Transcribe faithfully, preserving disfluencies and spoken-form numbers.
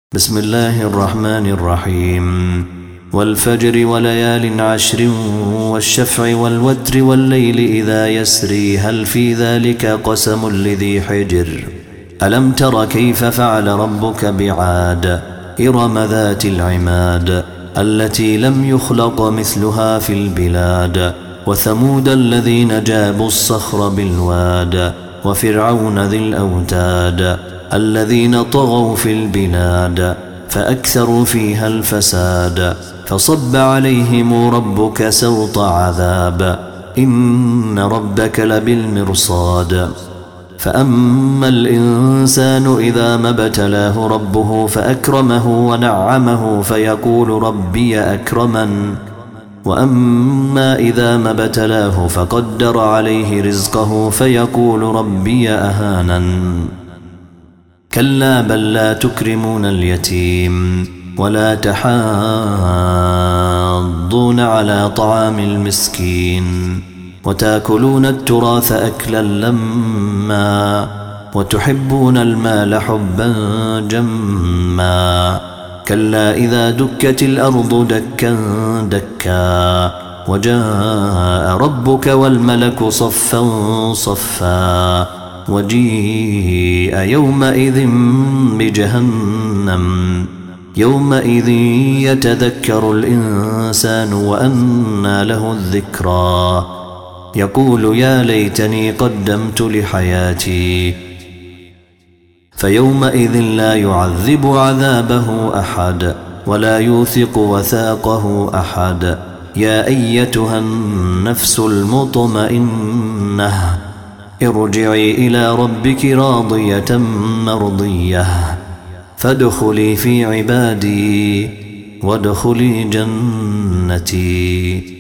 بسم الله الرحمن الرحيم والفجر وليال عشر والشفع والوتر والليل إذا يسري هل في ذلك قسم لذي حجر ألم تر كيف فعل ربك بعاد إرم ذات العماد التي لم يخلق مثلها في البلاد وثمود الذين جابوا الصخر بالواد وفرعون ذي الأوتاد الذين طغوا في البلاد فأكثروا فيها الفساد فصب عليهم ربك سوط عذاب إن ربك لبالمرصاد فأما الإنسان إذا ما ابتلاه ربه فأكرمه ونعمه فيقول ربي أكرمن وأما إذا ما ابتلاه فقدر عليه رزقه فيقول ربي أهانن كلا بل لا تكرمون اليتيم ولا تحاضون على طعام المسكين وتاكلون التراث أكلا لما وتحبون المال حبا جما كلا إذا دكت الأرض دكا دكا وجاء ربك والملك صفا صفا وجيء يومئذ بجهنم يومئذ يتذكر الإنسان وأنى له الذكرى يقول يا ليتني قدمت لحياتي فيومئذ لا يعذب عذابه أحد ولا يوثق وثاقه أحد يا أيتها النفس المطمئنة ارجعي إلى ربك راضية مرضية فادخلي في عبادي وادخلي جنتي.